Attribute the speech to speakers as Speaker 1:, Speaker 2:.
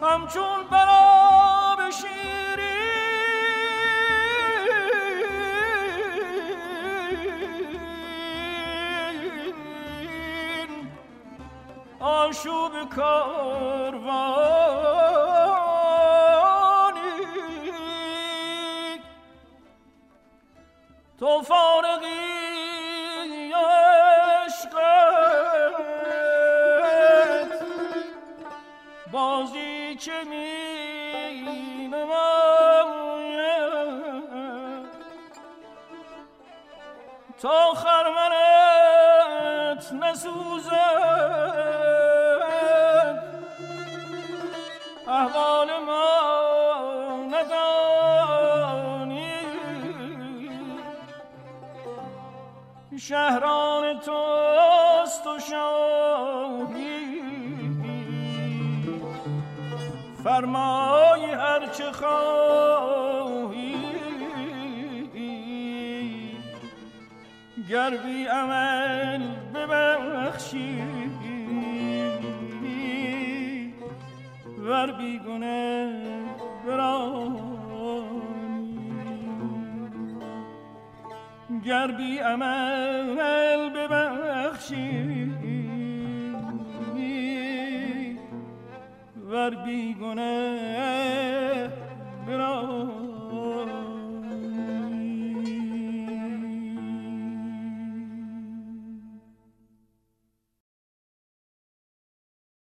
Speaker 1: همچون براب شیرین آشوب کاروانی تو فارغی بازی که می نماید تا خرمنت نسوزد احوال ما ندانی شهران توست و شاهی فرمای هر چه خواهی گر بی عمل ببخشی ور بی گناه برانی گر بی عمل ببخشی ور بی گناه